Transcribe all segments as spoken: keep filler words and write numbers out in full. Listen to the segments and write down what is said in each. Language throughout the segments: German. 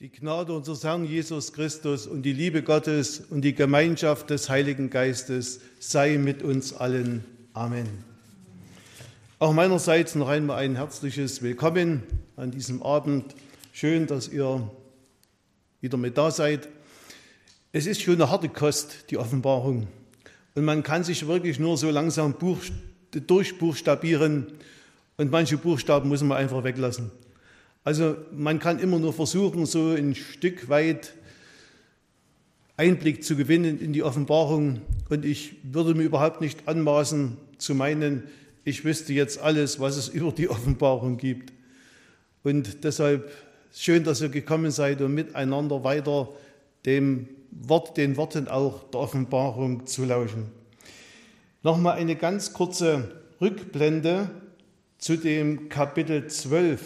Die Gnade unseres Herrn Jesus Christus und die Liebe Gottes und die Gemeinschaft des Heiligen Geistes sei mit uns allen. Amen. Auch meinerseits noch einmal ein herzliches Willkommen an diesem Abend. Schön, dass ihr wieder mit da seid. Es ist schon eine harte Kost, die Offenbarung. Und man kann sich wirklich nur so langsam durchbuchstabieren und manche Buchstaben muss man einfach weglassen. Also man kann immer nur versuchen, so ein Stück weit Einblick zu gewinnen in die Offenbarung. Und ich würde mir überhaupt nicht anmaßen zu meinen, ich wüsste jetzt alles, was es über die Offenbarung gibt. Und deshalb schön, dass ihr gekommen seid, um miteinander weiter dem Wort, den Worten auch der Offenbarung zu lauschen. Nochmal eine ganz kurze Rückblende zu dem Kapitel zwölf.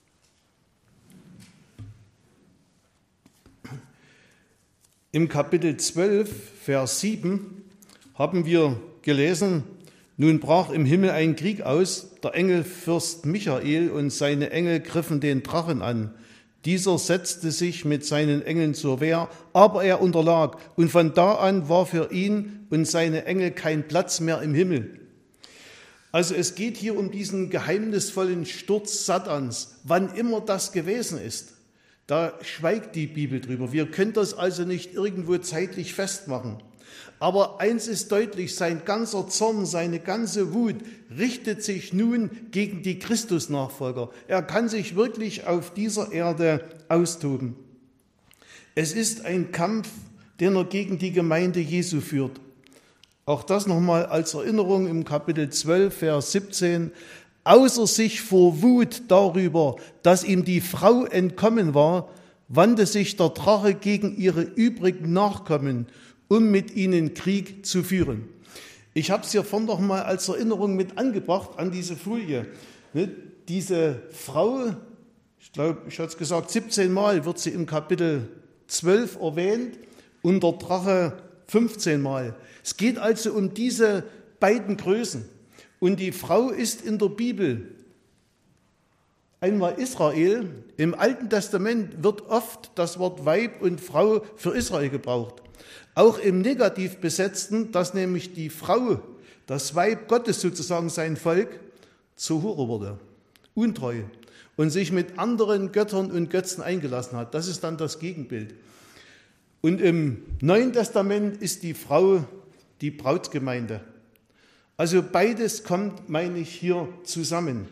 Im Kapitel zwölf, Vers sieben, haben wir gelesen: Nun brach im Himmel ein Krieg aus, der Engelfürst Michael und seine Engel griffen den Drachen an. Dieser setzte sich mit seinen Engeln zur Wehr, aber er unterlag, und von da an war für ihn und seine Engel kein Platz mehr im Himmel. Also es geht hier um diesen geheimnisvollen Sturz Satans, wann immer das gewesen ist. Da schweigt die Bibel drüber. Wir können das also nicht irgendwo zeitlich festmachen. Aber eins ist deutlich, sein ganzer Zorn, seine ganze Wut richtet sich nun gegen die Christusnachfolger. Er kann sich wirklich auf dieser Erde austoben. Es ist ein Kampf, den er gegen die Gemeinde Jesu führt. Auch das nochmal als Erinnerung im Kapitel zwölf, Vers siebzehn. Außer sich vor Wut darüber, dass ihm die Frau entkommen war, wandte sich der Drache gegen ihre übrigen Nachkommen, um mit ihnen Krieg zu führen. Ich habe es hier vorhin noch mal als Erinnerung mit angebracht an diese Folie. Diese Frau, ich glaube, ich hatte es gesagt, siebzehn Mal wird sie im Kapitel zwölf erwähnt und der Drache fünfzehn Mal. Es geht also um diese beiden Größen. Und die Frau ist in der Bibel einmal Israel. Im Alten Testament wird oft das Wort Weib und Frau für Israel gebraucht. Auch im negativ besetzten, dass nämlich die Frau, das Weib Gottes sozusagen sein Volk, zur Hure wurde, untreu und sich mit anderen Göttern und Götzen eingelassen hat. Das ist dann das Gegenbild. Und im Neuen Testament ist die Frau die Brautgemeinde. Also beides kommt, meine ich, hier zusammen.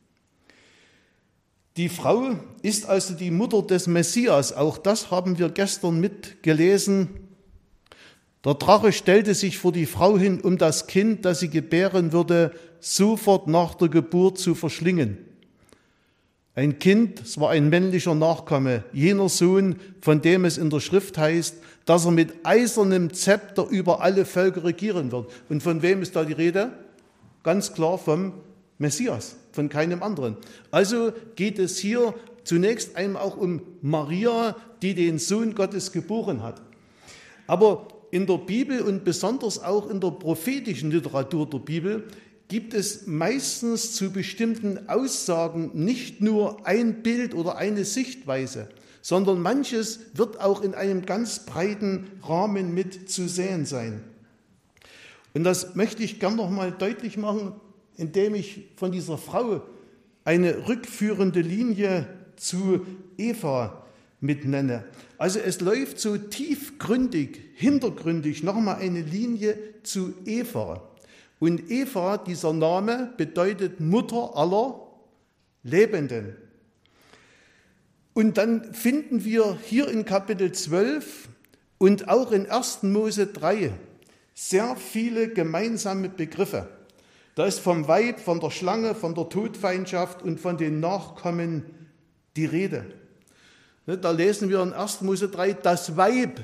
Die Frau ist also die Mutter des Messias. Auch das haben wir gestern mitgelesen. Der Drache stellte sich vor die Frau hin, um das Kind, das sie gebären würde, sofort nach der Geburt zu verschlingen. Ein Kind, es war ein männlicher Nachkomme, jener Sohn, von dem es in der Schrift heißt, dass er mit eisernem Zepter über alle Völker regieren wird. Und von wem ist da die Rede? Ganz klar vom Messias, von keinem anderen. Also geht es hier zunächst einmal auch um Maria, die den Sohn Gottes geboren hat. Aber in der Bibel und besonders auch in der prophetischen Literatur der Bibel gibt es meistens zu bestimmten Aussagen nicht nur ein Bild oder eine Sichtweise, sondern manches wird auch in einem ganz breiten Rahmen mit zu sehen sein. Und das möchte ich gern noch mal deutlich machen, indem ich von dieser Frau eine rückführende Linie zu Eva mitnenne. Also es läuft so tiefgründig, hintergründig nochmal eine Linie zu Eva. Und Eva, dieser Name, bedeutet Mutter aller Lebenden. Und dann finden wir hier in Kapitel zwölf und auch in ersten Mose drei sehr viele gemeinsame Begriffe. Da ist vom Weib, von der Schlange, von der Todfeindschaft und von den Nachkommen die Rede. Da lesen wir in ersten Mose drei, das Weib,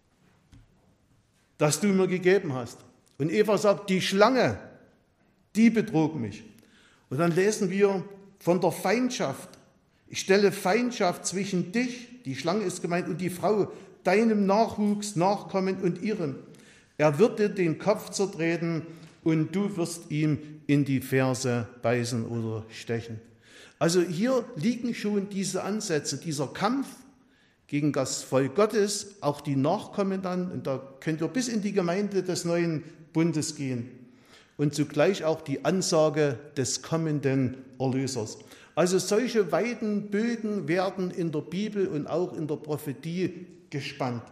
das du mir gegeben hast. Und Eva sagt, die Schlange, die betrog mich. Und dann lesen wir von der Feindschaft. Ich stelle Feindschaft zwischen dich, die Schlange ist gemeint, und die Frau, deinem Nachwuchs, Nachkommen und ihrem. Er wird dir den Kopf zertreten und du wirst ihm in die Ferse beißen oder stechen. Also hier liegen schon diese Ansätze, dieser Kampf gegen das Volk Gottes, auch die Nachkommen dann, und da könnt ihr bis in die Gemeinde des neuen Bundes gehen, und zugleich auch die Ansage des kommenden Erlösers. Also solche weiten Bögen werden in der Bibel und auch in der Prophetie gespannt.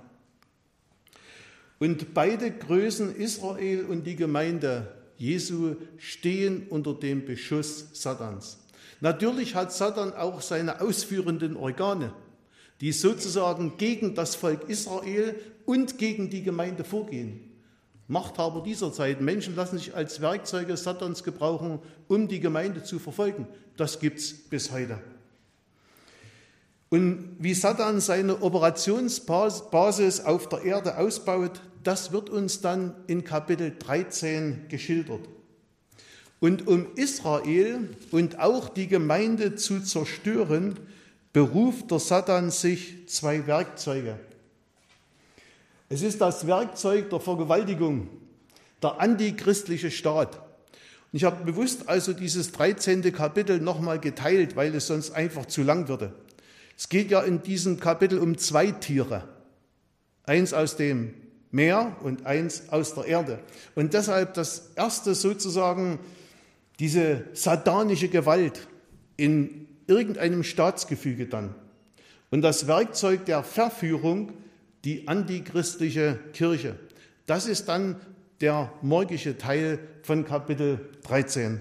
Und beide Größen, Israel und die Gemeinde Jesu, stehen unter dem Beschuss Satans. Natürlich hat Satan auch seine ausführenden Organe, die sozusagen gegen das Volk Israel und gegen die Gemeinde vorgehen. Machthaber dieser Zeit, Menschen lassen sich als Werkzeuge Satans gebrauchen, um die Gemeinde zu verfolgen. Das gibt es bis heute. Und wie Satan seine Operationsbasis auf der Erde ausbaut, das wird uns dann in Kapitel dreizehn geschildert. Und um Israel und auch die Gemeinde zu zerstören, beruft der Satan sich zwei Werkzeuge. Es ist das Werkzeug der Vergewaltigung, der antichristliche Staat. Und ich habe bewusst also dieses dreizehnte Kapitel nochmal geteilt, weil es sonst einfach zu lang würde. Es geht ja in diesem Kapitel um zwei Tiere, eins aus dem Meer und eins aus der Erde. Und deshalb das erste sozusagen diese satanische Gewalt in irgendeinem Staatsgefüge dann. Und das Werkzeug der Verführung, die antichristliche Kirche. Das ist dann der morgische Teil von Kapitel dreizehn.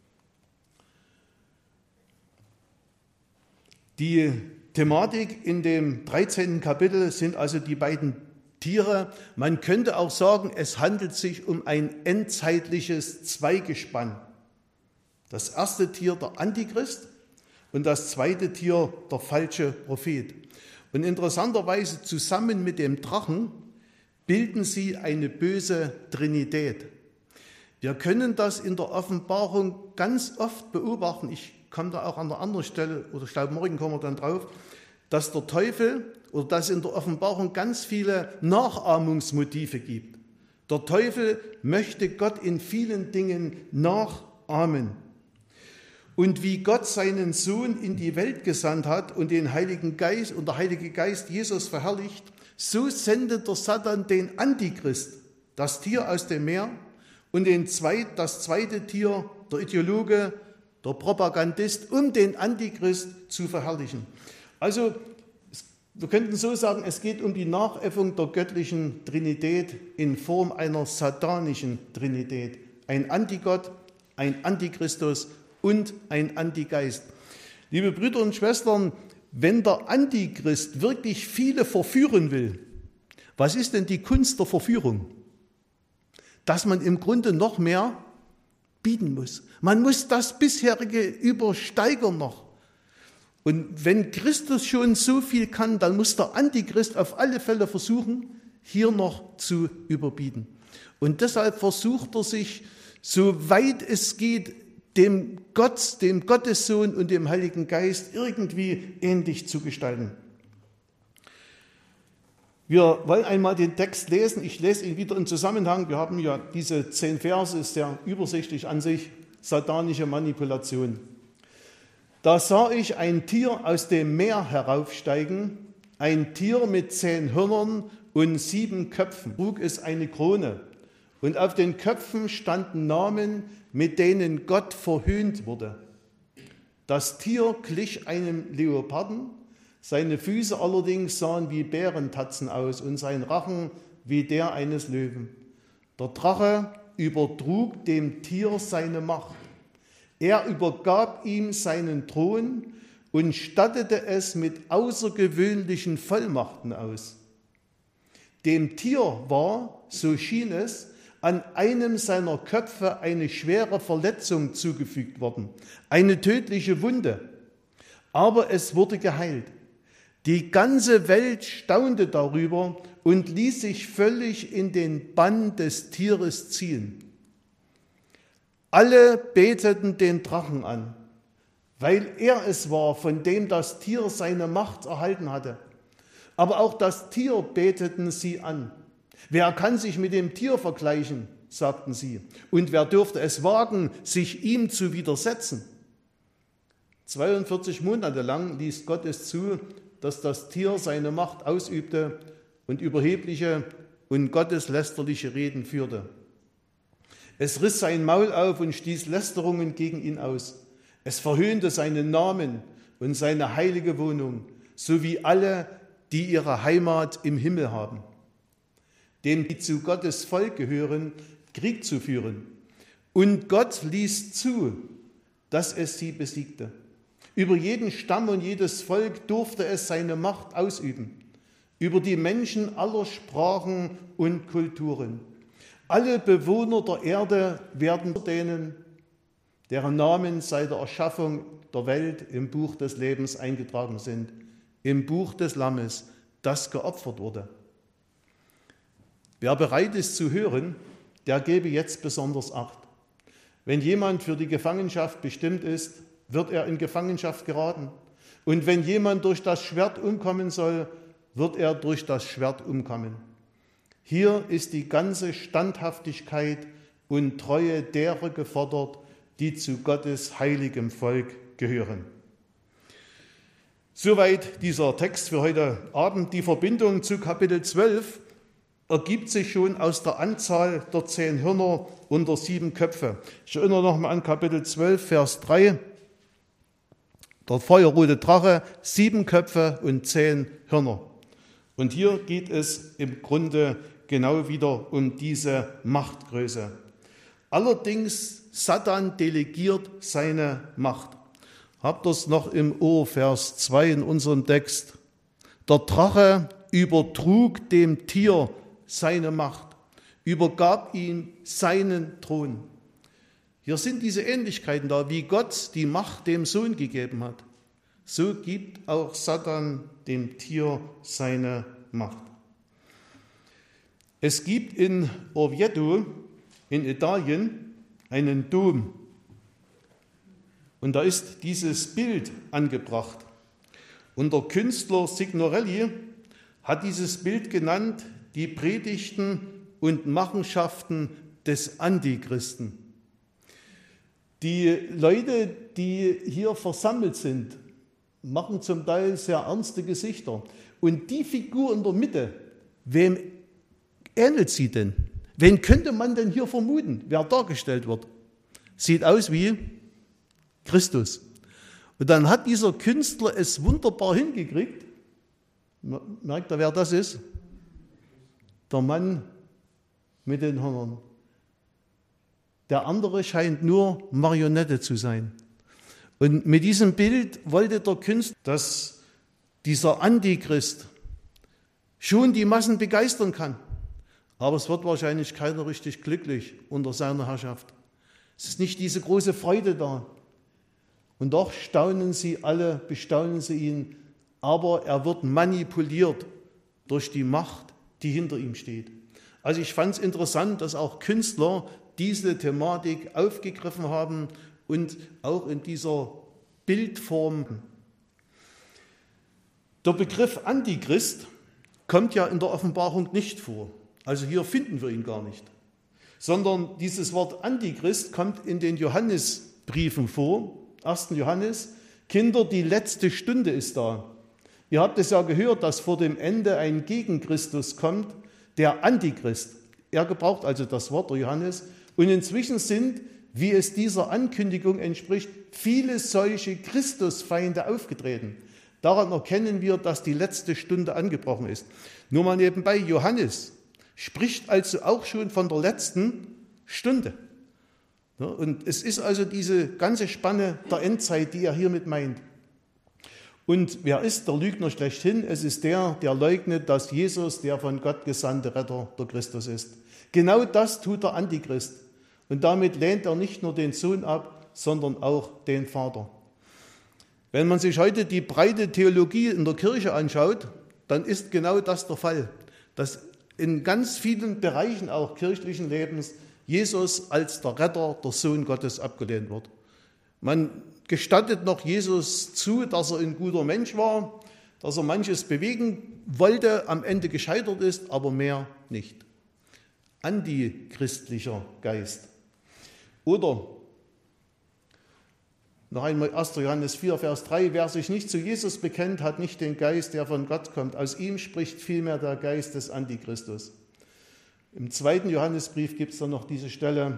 Die Thematik in dem dreizehnten Kapitel sind also die beiden Tiere. Man könnte auch sagen, es handelt sich um ein endzeitliches Zweigespann. Das erste Tier der Antichrist und das zweite Tier der falsche Prophet. Und interessanterweise zusammen mit dem Drachen bilden sie eine böse Trinität. Wir können das in der Offenbarung ganz oft beobachten. Ich komme da auch an der anderen Stelle, oder ich glaube, morgen kommen wir dann drauf, dass der Teufel oder dass in der Offenbarung ganz viele Nachahmungsmotive gibt. Der Teufel möchte Gott in vielen Dingen nachahmen. Und wie Gott seinen Sohn in die Welt gesandt hat und den Heiligen Geist und der Heilige Geist Jesus verherrlicht, so sendet der Satan den Antichrist, das Tier aus dem Meer, und den zweit, das zweite Tier, der Ideologe, der Propagandist, um den Antichrist zu verherrlichen. Also wir könnten so sagen, es geht um die Nachäffung der göttlichen Trinität in Form einer satanischen Trinität. Ein Antigott, ein Antichristus und ein Antigeist. Liebe Brüder und Schwestern, wenn der Antichrist wirklich viele verführen will, was ist denn die Kunst der Verführung? Dass man im Grunde noch mehr bieten muss. Man muss das bisherige übersteigern noch. Und wenn Christus schon so viel kann, dann muss der Antichrist auf alle Fälle versuchen, hier noch zu überbieten. Und deshalb versucht er sich, so weit es geht, dem Gott, dem Gottessohn und dem Heiligen Geist irgendwie ähnlich zu gestalten. Wir wollen einmal den Text lesen. Ich lese ihn wieder im Zusammenhang. Wir haben ja diese zehn Verse, ist sehr übersichtlich an sich, satanische Manipulation. Da sah ich ein Tier aus dem Meer heraufsteigen, ein Tier mit zehn Hörnern und sieben Köpfen. Trug es eine Krone. Und auf den Köpfen standen Namen, mit denen Gott verhöhnt wurde. Das Tier glich einem Leoparden, seine Füße allerdings sahen wie Bärentatzen aus und sein Rachen wie der eines Löwen. Der Drache übertrug dem Tier seine Macht. Er übergab ihm seinen Thron und stattete es mit außergewöhnlichen Vollmachten aus. Dem Tier war, so schien es, an einem seiner Köpfe eine schwere Verletzung zugefügt worden, eine tödliche Wunde. Aber es wurde geheilt. Die ganze Welt staunte darüber und ließ sich völlig in den Bann des Tieres ziehen. Alle beteten den Drachen an, weil er es war, von dem das Tier seine Macht erhalten hatte. Aber auch das Tier beteten sie an. Wer kann sich mit dem Tier vergleichen, sagten sie. Und wer dürfte es wagen, sich ihm zu widersetzen? zweiundvierzig Monate lang ließ Gott es zu, dass das Tier seine Macht ausübte und überhebliche und gotteslästerliche Reden führte. Es riss sein Maul auf und stieß Lästerungen gegen ihn aus. Es verhöhnte seinen Namen und seine heilige Wohnung, sowie alle, die ihre Heimat im Himmel haben. Dem, die zu Gottes Volk gehören, Krieg zu führen. Und Gott ließ zu, dass es sie besiegte. Über jeden Stamm und jedes Volk durfte es seine Macht ausüben. Über die Menschen aller Sprachen und Kulturen. Alle Bewohner der Erde werden denen, deren Namen seit der Erschaffung der Welt im Buch des Lebens eingetragen sind, im Buch des Lammes, das geopfert wurde. Wer bereit ist zu hören, der gebe jetzt besonders Acht. Wenn jemand für die Gefangenschaft bestimmt ist, wird er in Gefangenschaft geraten. Und wenn jemand durch das Schwert umkommen soll, wird er durch das Schwert umkommen. Hier ist die ganze Standhaftigkeit und Treue derer gefordert, die zu Gottes heiligem Volk gehören. Soweit dieser Text für heute Abend. Die Verbindung zu Kapitel zwölf ergibt sich schon aus der Anzahl der zehn Hörner und der sieben Köpfe. Ich erinnere nochmal an Kapitel zwölf, Vers drei. Der feuerrote Drache, sieben Köpfe und zehn Hörner. Und hier geht es im Grunde genau wieder um diese Machtgröße. Allerdings, Satan delegiert seine Macht. Habt ihr es noch im Ohr, Vers zwei in unserem Text? Der Drache übertrug dem Tier seine Macht, übergab ihm seinen Thron. Hier sind diese Ähnlichkeiten da, wie Gott die Macht dem Sohn gegeben hat. So gibt auch Satan dem Tier seine Macht. Es gibt in Orvieto in Italien einen Dom und da ist dieses Bild angebracht. Und der Künstler Signorelli hat dieses Bild genannt, die Predigten und Machenschaften des Antichristen. Die Leute, die hier versammelt sind, machen zum Teil sehr ernste Gesichter. Und die Figur in der Mitte, wem ähnelt sie denn? Wen könnte man denn hier vermuten, wer dargestellt wird? Sieht aus wie Christus. Und dann hat dieser Künstler es wunderbar hingekriegt. Merkt ihr, wer das ist? Der Mann mit den Hörnern. Der andere scheint nur Marionette zu sein. Und mit diesem Bild wollte der Künstler, dass dieser Antichrist schon die Massen begeistern kann. Aber es wird wahrscheinlich keiner richtig glücklich unter seiner Herrschaft. Es ist nicht diese große Freude da. Und doch staunen sie alle, bestaunen sie ihn, aber er wird manipuliert durch die Macht, die hinter ihm steht. Also ich fand es interessant, dass auch Künstler diese Thematik aufgegriffen haben und auch in dieser Bildform. Der Begriff Antichrist kommt ja in der Offenbarung nicht vor. Also hier finden wir ihn gar nicht. Sondern dieses Wort Antichrist kommt in den Johannesbriefen vor. ersten Johannes, Kinder, die letzte Stunde ist da. Ihr habt es ja gehört, dass vor dem Ende ein Gegenchristus kommt, der Antichrist. Er gebraucht also das Wort, der Johannes. Und inzwischen sind, wie es dieser Ankündigung entspricht, viele solche Christusfeinde aufgetreten. Daran erkennen wir, dass die letzte Stunde angebrochen ist. Nur mal nebenbei, Johannes spricht also auch schon von der letzten Stunde. Ja, und es ist also diese ganze Spanne der Endzeit, die er hiermit meint. Und wer ist der Lügner schlechthin? Es ist der, der leugnet, dass Jesus der von Gott gesandte Retter, der Christus ist. Genau das tut der Antichrist. Und damit lehnt er nicht nur den Sohn ab, sondern auch den Vater. Wenn man sich heute die breite Theologie in der Kirche anschaut, dann ist genau das der Fall, dass in ganz vielen Bereichen auch kirchlichen Lebens Jesus als der Retter, der Sohn Gottes abgelehnt wird. Man gestattet noch Jesus zu, dass er ein guter Mensch war, dass er manches bewegen wollte, am Ende gescheitert ist, aber mehr nicht. Antichristlicher Geist. Oder Noch einmal erster Johannes vier, Vers drei, wer sich nicht zu Jesus bekennt, hat nicht den Geist, der von Gott kommt. Aus ihm spricht vielmehr der Geist des Antichristus. Im zweiten Johannesbrief gibt es dann noch diese Stelle,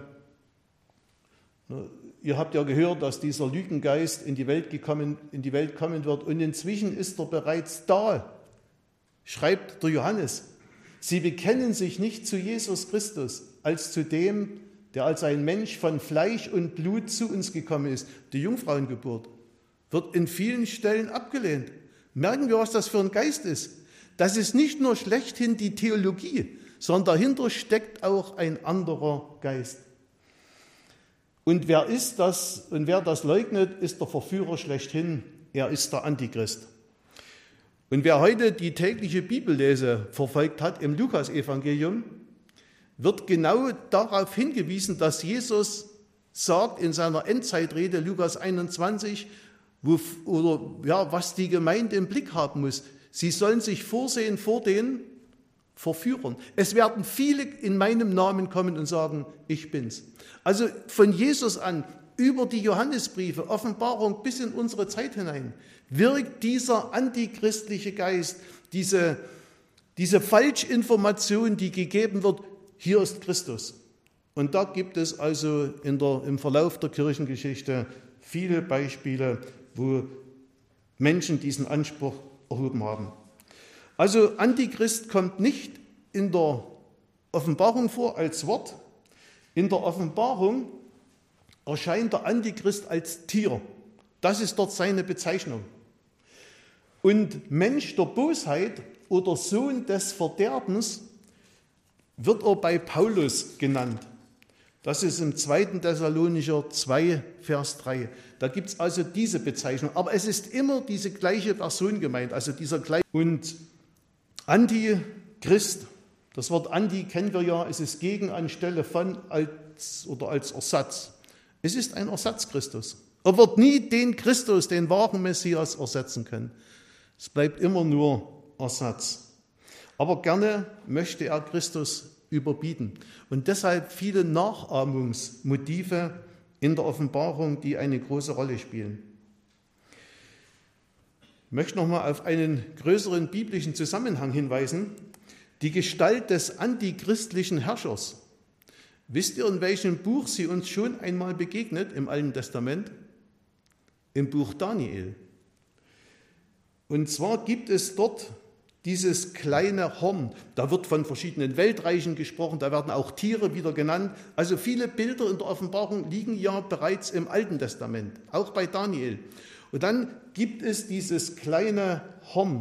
ihr habt ja gehört, dass dieser Lügengeist in die Welt gekommen, in die Welt kommen wird und inzwischen ist er bereits da, schreibt der Johannes. Sie bekennen sich nicht zu Jesus Christus, als zu dem, der als ein Mensch von Fleisch und Blut zu uns gekommen ist. Die Jungfrauengeburt wird in vielen Stellen abgelehnt. Merken wir, was das für ein Geist ist. Das ist nicht nur schlechthin die Theologie, sondern dahinter steckt auch ein anderer Geist. Und wer ist das und wer das leugnet, ist der Verführer schlechthin. Er ist der Antichrist. Und wer heute die tägliche Bibellese verfolgt hat im Lukasevangelium, wird genau darauf hingewiesen, dass Jesus sagt in seiner Endzeitrede, Lukas einundzwanzig, wo, oder, ja, was die Gemeinde im Blick haben muss. Sie sollen sich vorsehen vor den Verführern. Es werden viele in meinem Namen kommen und sagen, ich bin's. Also von Jesus an, über die Johannesbriefe, Offenbarung bis in unsere Zeit hinein, wirkt dieser antichristliche Geist, diese, diese Falschinformation, die gegeben wird, hier ist Christus. Und da gibt es also in der, im Verlauf der Kirchengeschichte viele Beispiele, wo Menschen diesen Anspruch erhoben haben. Also Antichrist kommt nicht in der Offenbarung vor als Wort. In der Offenbarung erscheint der Antichrist als Tier. Das ist dort seine Bezeichnung. Und Mensch der Bosheit oder Sohn des Verderbens wird er bei Paulus genannt. Das ist im zweiten Thessalonicher zwei, Vers drei. Da gibt es also diese Bezeichnung. Aber es ist immer diese gleiche Person gemeint, also dieser gleiche. Und Antichrist, das Wort Anti kennen wir ja, es ist gegen anstelle von als oder als Ersatz. Es ist ein Ersatz Christus. Er wird nie den Christus, den wahren Messias, ersetzen können. Es bleibt immer nur Ersatz. Aber gerne möchte er Christus überbieten. Und deshalb viele Nachahmungsmotive in der Offenbarung, die eine große Rolle spielen. Ich möchte nochmal auf einen größeren biblischen Zusammenhang hinweisen. Die Gestalt des antichristlichen Herrschers. Wisst ihr, in welchem Buch sie uns schon einmal begegnet im Alten Testament? Im Buch Daniel. Und zwar gibt es dort dieses kleine Horn. Da wird von verschiedenen Weltreichen gesprochen, da werden auch Tiere wieder genannt. Also viele Bilder in der Offenbarung liegen ja bereits im Alten Testament, auch bei Daniel. Und dann gibt es dieses kleine Horn.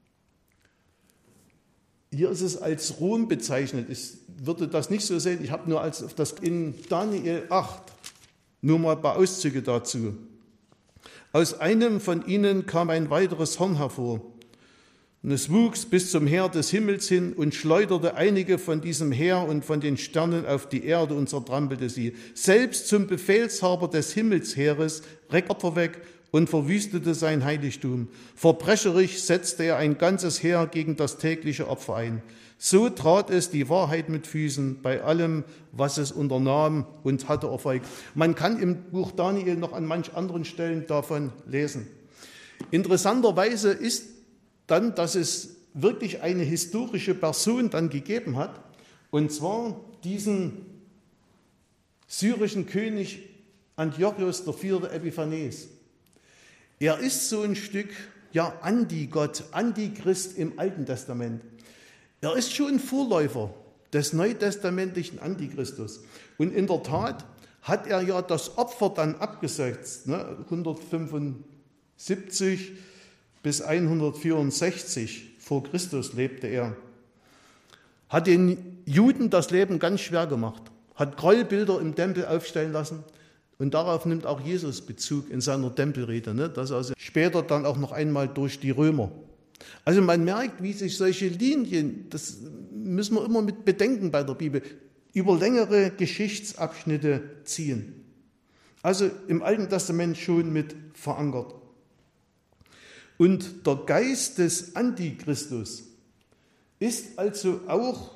Hier ist es als Ruhm bezeichnet. Ich würde das nicht so sehen. Ich habe nur als das in Daniel acht nur mal ein paar Auszüge dazu. Aus einem von ihnen kam ein weiteres Horn hervor. Und es wuchs bis zum Heer des Himmels hin und schleuderte einige von diesem Heer und von den Sternen auf die Erde und zertrampelte sie. Selbst zum Befehlshaber des Himmelsheeres reckte er weg und verwüstete sein Heiligtum. Verbrecherisch setzte er ein ganzes Heer gegen das tägliche Opfer ein. So trat es die Wahrheit mit Füßen bei allem, was es unternahm und hatte Erfolg. Man kann im Buch Daniel noch an manch anderen Stellen davon lesen. Interessanterweise ist dann, dass es wirklich eine historische Person dann gegeben hat, und zwar diesen syrischen König Antiochos der Vierte Epiphanes. Er ist so ein Stück, ja, Antigott, Antichrist im Alten Testament. Er ist schon Vorläufer des neutestamentlichen Antichristus. Und in der Tat hat er ja das Opfer dann abgesetzt, ne, hundertfünfundsiebzig bis hundertvierundsechzig vor Christus lebte er, hat den Juden das Leben ganz schwer gemacht, hat Gräuelbilder im Tempel aufstellen lassen und darauf nimmt auch Jesus Bezug in seiner Tempelrede, ne? Das also später dann auch noch einmal durch die Römer. Also man merkt, wie sich solche Linien, das müssen wir immer mit bedenken bei der Bibel, über längere Geschichtsabschnitte ziehen. Also im Alten Testament schon mit verankert. Und der Geist des Antichristus ist also auch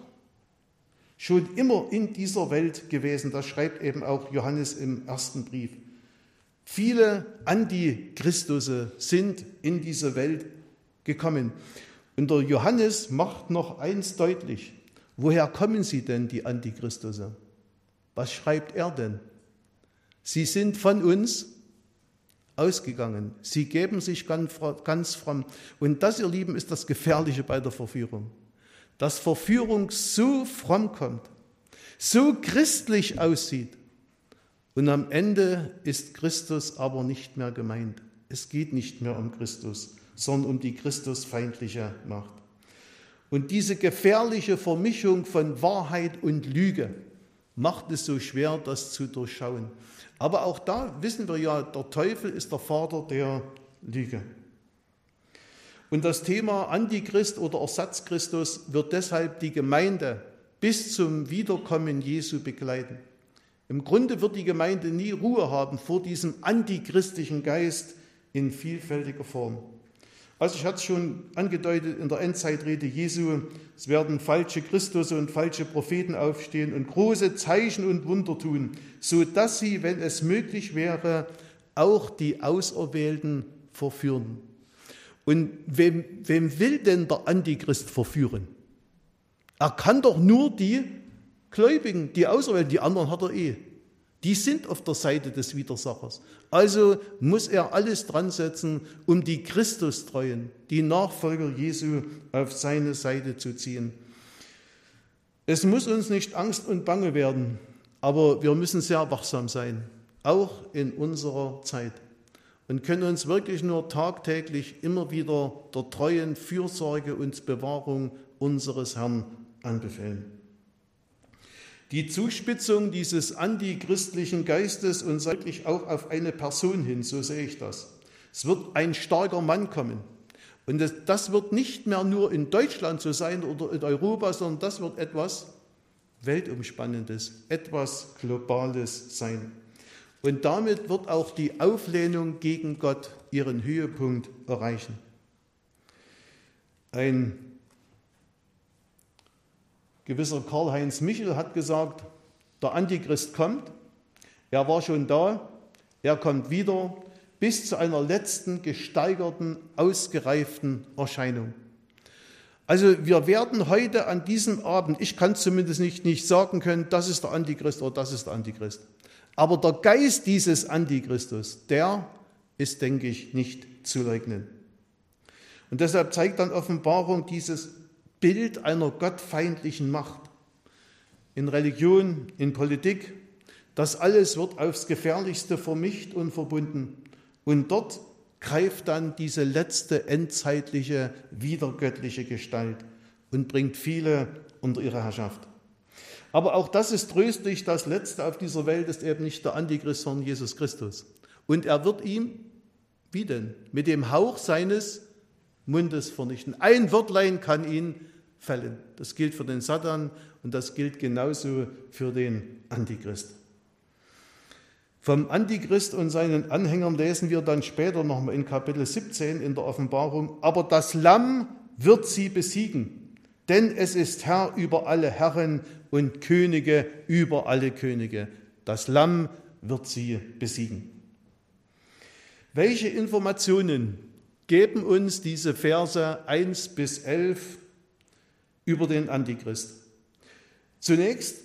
schon immer in dieser Welt gewesen. Das schreibt eben auch Johannes im ersten Brief. Viele Antichristusse sind in diese Welt gekommen. Und der Johannes macht noch eins deutlich. Woher kommen sie denn, die Antichristusse? Was schreibt er denn? Sie sind von uns ausgegangen. Sie geben sich ganz fromm. Und das, ihr Lieben, ist das Gefährliche bei der Verführung. Dass Verführung so fromm kommt, so christlich aussieht. Und am Ende ist Christus aber nicht mehr gemeint. Es geht nicht mehr um Christus, sondern um die christusfeindliche Macht. Und diese gefährliche Vermischung von Wahrheit und Lüge macht es so schwer, das zu durchschauen. Aber auch da wissen wir ja, der Teufel ist der Vater der Lüge. Und das Thema Antichrist oder Ersatzchristus wird deshalb die Gemeinde bis zum Wiederkommen Jesu begleiten. Im Grunde wird die Gemeinde nie Ruhe haben vor diesem antichristlichen Geist in vielfältiger Form. Also ich hatte es schon angedeutet in der Endzeitrede Jesu, es werden falsche Christusse und falsche Propheten aufstehen und große Zeichen und Wunder tun, sodass sie, wenn es möglich wäre, auch die Auserwählten verführen. Und wem, wem will denn der Antichrist verführen? Er kann doch nur die Gläubigen, die Auserwählten, die anderen hat er eh. Die sind auf der Seite des Widersachers. Also muss er alles dran setzen, um die Christustreuen, die Nachfolger Jesu, auf seine Seite zu ziehen. Es muss uns nicht Angst und Bange werden, aber wir müssen sehr wachsam sein, auch in unserer Zeit. Und können uns wirklich nur tagtäglich immer wieder der treuen Fürsorge und Bewahrung unseres Herrn anbefehlen. Die Zuspitzung dieses antichristlichen Geistes und wirklich auch auf eine Person hin, so sehe ich das. Es wird ein starker Mann kommen. Und das, das wird nicht mehr nur in Deutschland so sein oder in Europa, sondern das wird etwas Weltumspannendes, etwas Globales sein. Und damit wird auch die Auflehnung gegen Gott ihren Höhepunkt erreichen. Ein gewisser Karl-Heinz Michel hat gesagt, der Antichrist kommt, er war schon da, er kommt wieder, bis zu einer letzten gesteigerten, ausgereiften Erscheinung. Also wir werden heute an diesem Abend, ich kann zumindest nicht, nicht sagen können, das ist der Antichrist oder das ist der Antichrist. Aber der Geist dieses Antichristus, der ist, denke ich, nicht zu leugnen. Und deshalb zeigt dann Offenbarung dieses Bild einer gottfeindlichen Macht in Religion, in Politik. Das alles wird aufs Gefährlichste vermischt und verbunden. Und dort greift dann diese letzte endzeitliche, wiedergöttliche Gestalt und bringt viele unter ihre Herrschaft. Aber auch das ist tröstlich, das Letzte auf dieser Welt ist eben nicht der Antichrist, sondern Jesus Christus. Und er wird ihm, wie denn? Mit dem Hauch seines Mundes vernichten. Ein Wörtlein kann ihn fällen. Das gilt für den Satan und das gilt genauso für den Antichrist. Vom Antichrist und seinen Anhängern lesen wir dann später nochmal in Kapitel siebzehn in der Offenbarung. Aber das Lamm wird sie besiegen, denn es ist Herr über alle Herren und Könige über alle Könige. Das Lamm wird sie besiegen. Welche Informationen geben uns diese Verse eins bis elf über den Antichrist? Zunächst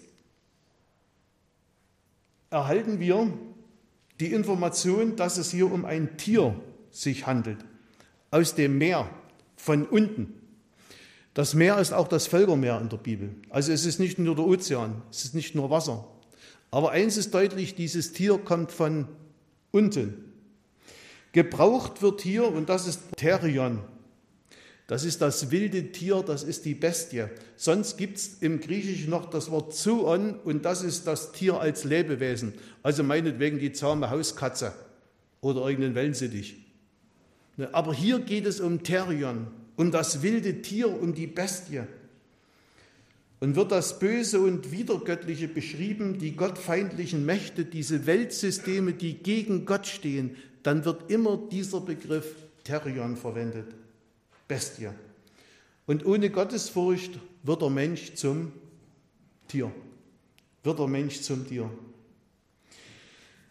erhalten wir die Information, dass es hier um ein Tier sich handelt, aus dem Meer, von unten. Das Meer ist auch das Völkermeer in der Bibel. Also es ist nicht nur der Ozean, es ist nicht nur Wasser. Aber eins ist deutlich, dieses Tier kommt von unten. Gebraucht wird hier, und das ist Therion, das ist das wilde Tier, das ist die Bestie. Sonst gibt es im Griechischen noch das Wort Zoon und das ist das Tier als Lebewesen. Also meinetwegen die zahme Hauskatze oder irgendein Wellensittich. Aber hier geht es um Therion, um das wilde Tier, um die Bestie. Und wird das Böse und Widergöttliche beschrieben, die gottfeindlichen Mächte, diese Weltsysteme, die gegen Gott stehen, dann wird immer dieser Begriff Therion verwendet. Bestie. Und ohne Gottesfurcht wird der Mensch zum Tier. Wird der Mensch zum Tier.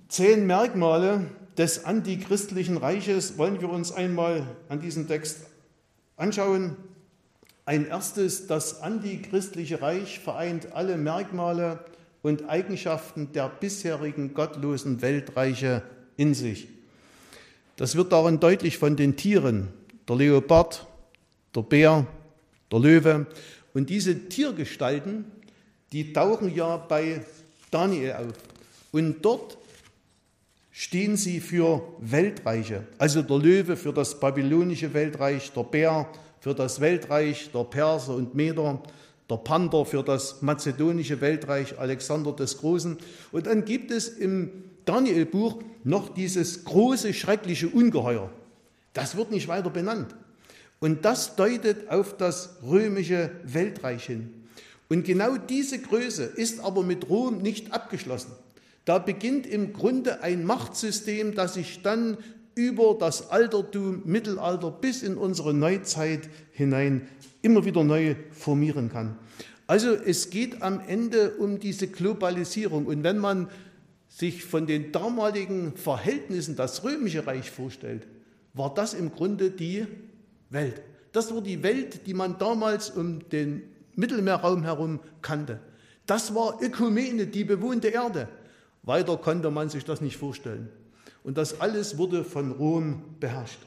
Zehn Merkmale des antichristlichen Reiches wollen wir uns einmal an diesem Text anschauen. Ein erstes, das antichristliche Reich vereint alle Merkmale und Eigenschaften der bisherigen gottlosen Weltreiche in sich. Das wird darin deutlich von den Tieren, der Leopard, der Bär, der Löwe. Und diese Tiergestalten, die tauchen ja bei Daniel auf. Und dort stehen sie für Weltreiche. Also der Löwe für das babylonische Weltreich, der Bär für das Weltreich der Perser und Meder, der Panther für das mazedonische Weltreich Alexander des Großen. Und dann gibt es im Daniel-Buch noch dieses große, schreckliche Ungeheuer. Das wird nicht weiter benannt. Und das deutet auf das römische Weltreich hin. Und genau diese Größe ist aber mit Rom nicht abgeschlossen. Da beginnt im Grunde ein Machtsystem, das sich dann über das Altertum, Mittelalter bis in unsere Neuzeit hinein immer wieder neu formieren kann. Also es geht am Ende um diese Globalisierung. Und wenn man sich von den damaligen Verhältnissen das Römische Reich vorstellt, war das im Grunde die Welt. Das war die Welt, die man damals um den Mittelmeerraum herum kannte. Das war Ökumene, die bewohnte Erde. Weiter konnte man sich das nicht vorstellen. Und das alles wurde von Rom beherrscht.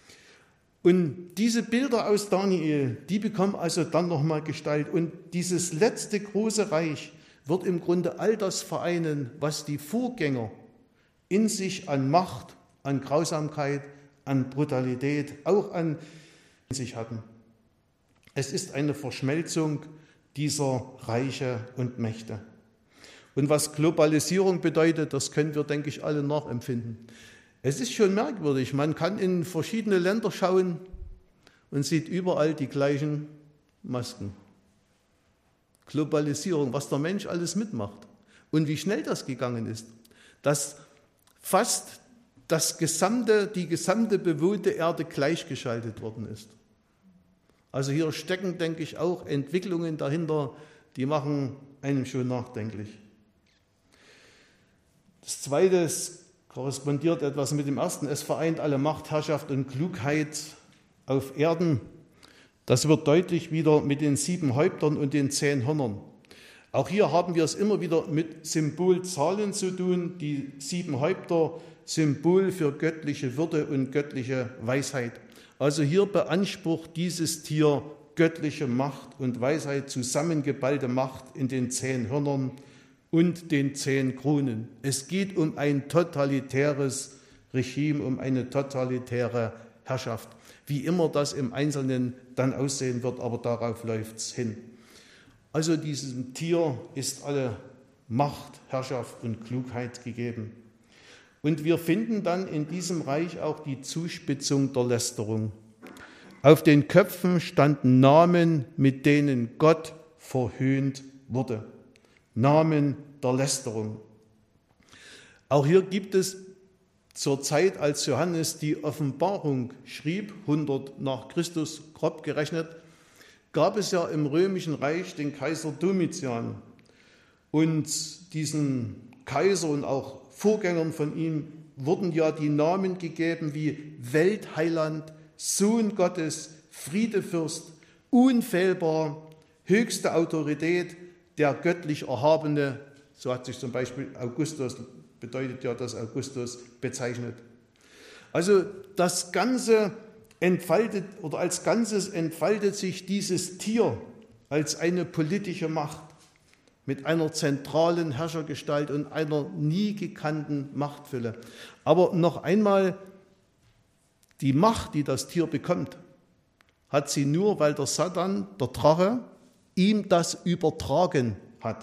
Und diese Bilder aus Daniel, die bekommen also dann nochmal Gestalt. Und dieses letzte große Reich wird im Grunde all das vereinen, was die Vorgänger in sich an Macht, an Grausamkeit, an Brutalität, auch an sich hatten. Es ist eine Verschmelzung dieser Reiche und Mächte. Und was Globalisierung bedeutet, das können wir, denke ich, alle nachempfinden. Es ist schon merkwürdig, man kann in verschiedene Länder schauen und sieht überall die gleichen Masken. Globalisierung, was der Mensch alles mitmacht und wie schnell das gegangen ist, dass fast das gesamte, die gesamte bewohnte Erde gleichgeschaltet worden ist. Also hier stecken, denke ich, auch Entwicklungen dahinter, die machen einem schon nachdenklich. Das Zweite, es korrespondiert etwas mit dem Ersten, es vereint alle Macht, Herrschaft und Klugheit auf Erden. Das wird deutlich wieder mit den sieben Häuptern und den zehn Hörnern. Auch hier haben wir es immer wieder mit Symbolzahlen zu tun. Die sieben Häupter, Symbol für göttliche Würde und göttliche Weisheit. Also hier beansprucht dieses Tier göttliche Macht und Weisheit, zusammengeballte Macht in den zehn Hörnern und den zehn Kronen. Es geht um ein totalitäres Regime, um eine totalitäre Herrschaft. Wie immer das im Einzelnen dann aussehen wird, aber darauf läuft es hin. Also diesem Tier ist alle Macht, Herrschaft und Klugheit gegeben. Und wir finden dann in diesem Reich auch die Zuspitzung der Lästerung. Auf den Köpfen standen Namen, mit denen Gott verhöhnt wurde. Namen der Lästerung. Auch hier gibt es zur Zeit, als Johannes die Offenbarung schrieb, hundert nach Christus grob gerechnet, gab es ja im Römischen Reich den Kaiser Domitian. Und diesen Kaiser und auch Vorgängern von ihm wurden ja die Namen gegeben wie Weltheiland, Sohn Gottes, Friedefürst, unfehlbar, höchste Autorität, der göttlich Erhabene. So hat sich zum Beispiel Augustus, bedeutet ja, dass Augustus bezeichnet. Also das Ganze entfaltet oder als Ganzes entfaltet sich dieses Tier als eine politische Macht mit einer zentralen Herrschergestalt und einer nie gekannten Machtfülle. Aber noch einmal, die Macht, die das Tier bekommt, hat sie nur, weil der Satan, der Drache, ihm das übertragen hat.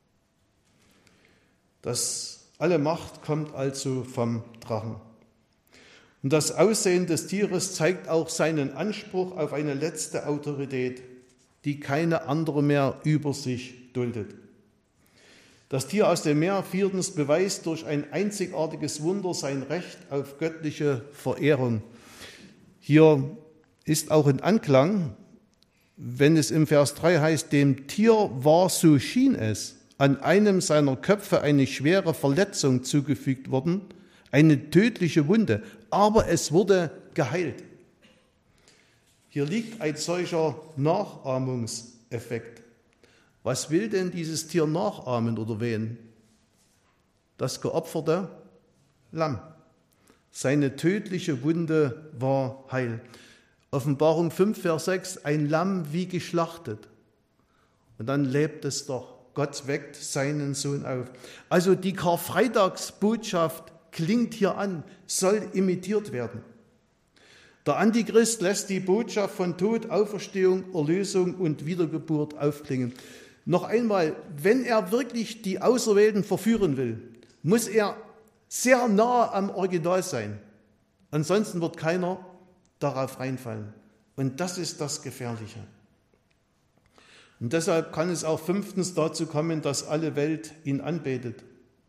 Das, alle Macht kommt also vom Drachen. Und das Aussehen des Tieres zeigt auch seinen Anspruch auf eine letzte Autorität, die keine andere mehr über sich duldet. Das Tier aus dem Meer viertens beweist durch ein einzigartiges Wunder sein Recht auf göttliche Verehrung. Hier ist auch in Anklang, wenn es im Vers drei heißt, dem Tier war, so schien es, an einem seiner Köpfe eine schwere Verletzung zugefügt worden, eine tödliche Wunde, aber es wurde geheilt. Hier liegt ein solcher Nachahmungseffekt. Was will denn dieses Tier nachahmen oder wen? Das geopferte Lamm. Seine tödliche Wunde war heil. Offenbarung fünf, Vers sechs, ein Lamm wie geschlachtet. Und dann lebt es doch. Gott weckt seinen Sohn auf. Also die Karfreitagsbotschaft klingt hier an, soll imitiert werden. Der Antichrist lässt die Botschaft von Tod, Auferstehung, Erlösung und Wiedergeburt aufklingen. Noch einmal, wenn er wirklich die Auserwählten verführen will, muss er sehr nah am Original sein. Ansonsten wird keiner darauf reinfallen. Und das ist das Gefährliche. Und deshalb kann es auch fünftens dazu kommen, dass alle Welt ihn anbetet.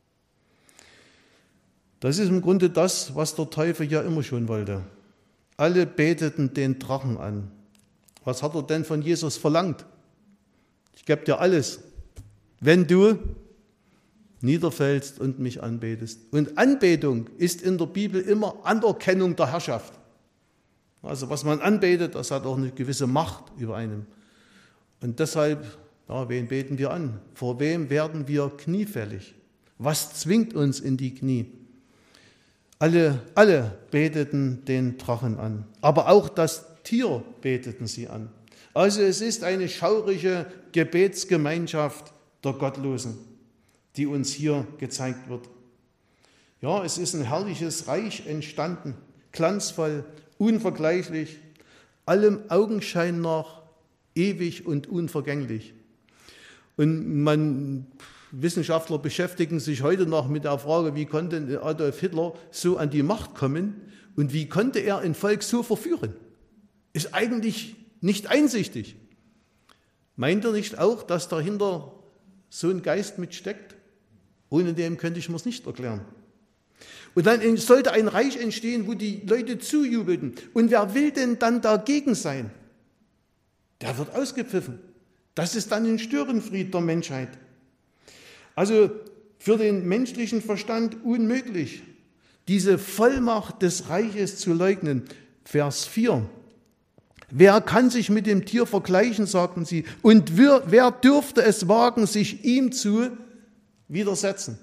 Das ist im Grunde das, was der Teufel ja immer schon wollte. Alle beteten den Drachen an. Was hat er denn von Jesus verlangt? Ich gebe dir alles, wenn du niederfällst und mich anbetest. Und Anbetung ist in der Bibel immer Anerkennung der Herrschaft. Also was man anbetet, das hat auch eine gewisse Macht über einem. Und deshalb, ja, wen beten wir an? Vor wem werden wir kniefällig? Was zwingt uns in die Knie? Alle, alle beteten den Drachen an, aber auch das Tier beteten sie an. Also es ist eine schaurige Gebetsgemeinschaft der Gottlosen, die uns hier gezeigt wird. Ja, es ist ein herrliches Reich entstanden, glanzvoll, unvergleichlich, allem Augenschein nach ewig und unvergänglich. Und man, Wissenschaftler beschäftigen sich heute noch mit der Frage, wie konnte Adolf Hitler so an die Macht kommen und wie konnte er ein Volk so verführen? Ist eigentlich nicht einsichtig. Meint er nicht auch, dass dahinter so ein Geist mitsteckt? Ohne dem könnte ich mir es nicht erklären. Und dann sollte ein Reich entstehen, wo die Leute zujubelten. Und wer will denn dann dagegen sein? Der wird ausgepfiffen. Das ist dann ein Störenfried der Menschheit. Also für den menschlichen Verstand unmöglich, diese Vollmacht des Reiches zu leugnen. Vers vier. Wer kann sich mit dem Tier vergleichen, sagten sie, und wer, wer dürfte es wagen, sich ihm zu widersetzen?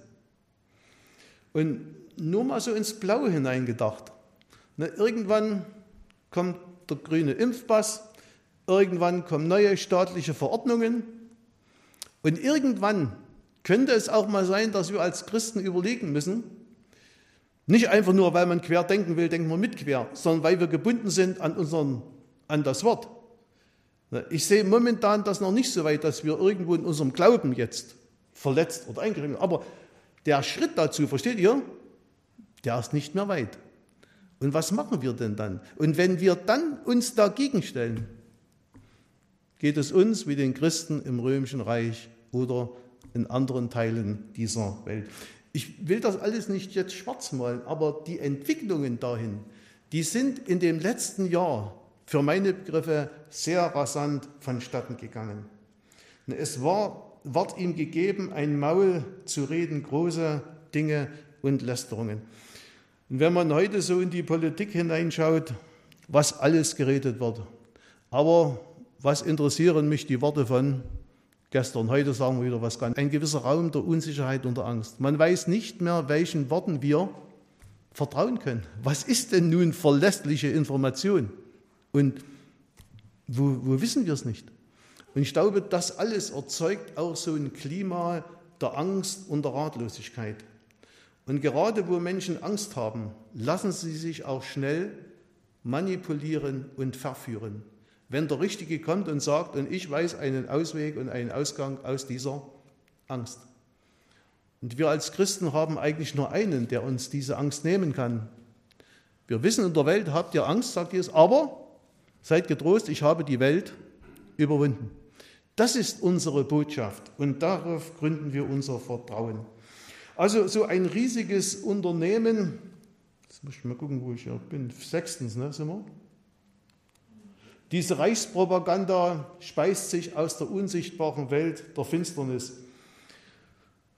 Und nur mal so ins Blaue hineingedacht. Ne, irgendwann kommt der grüne Impfpass, irgendwann kommen neue staatliche Verordnungen und irgendwann könnte es auch mal sein, dass wir als Christen überlegen müssen, nicht einfach nur, weil man quer denken will, denken wir mit quer, sondern weil wir gebunden sind an, unseren, an das Wort. Ich sehe momentan das noch nicht so weit, dass wir irgendwo in unserem Glauben jetzt verletzt oder eingeschränkt sind. Aber der Schritt dazu, versteht ihr, der ist nicht mehr weit. Und was machen wir denn dann? Und wenn wir dann uns dagegen stellen, geht es uns wie den Christen im Römischen Reich oder in anderen Teilen dieser Welt. Ich will das alles nicht jetzt schwarz malen, aber die Entwicklungen dahin, die sind in dem letzten Jahr für meine Begriffe sehr rasant vonstatten gegangen. Es war, ward ihm gegeben, ein Maul zu reden, große Dinge und Lästerungen. Und wenn man heute so in die Politik hineinschaut, was alles geredet wird, aber was interessieren mich die Worte von gestern, heute sagen wir wieder was ganz, ein gewisser Raum der Unsicherheit und der Angst. Man weiß nicht mehr, welchen Worten wir vertrauen können. Was ist denn nun verlässliche Information? Und wo, wo wissen wir es nicht? Und ich glaube, das alles erzeugt auch so ein Klima der Angst und der Ratlosigkeit. Und gerade wo Menschen Angst haben, lassen sie sich auch schnell manipulieren und verführen. Wenn der Richtige kommt und sagt, und ich weiß einen Ausweg und einen Ausgang aus dieser Angst. Und wir als Christen haben eigentlich nur einen, der uns diese Angst nehmen kann. Wir wissen, in der Welt habt ihr Angst, sagt Jesus, aber seid getrost, ich habe die Welt überwunden. Das ist unsere Botschaft und darauf gründen wir unser Vertrauen. Also so ein riesiges Unternehmen, jetzt muss ich mal gucken, wo ich hier bin, sechstens, ne, sind wir? Diese Reichspropaganda speist sich aus der unsichtbaren Welt der Finsternis.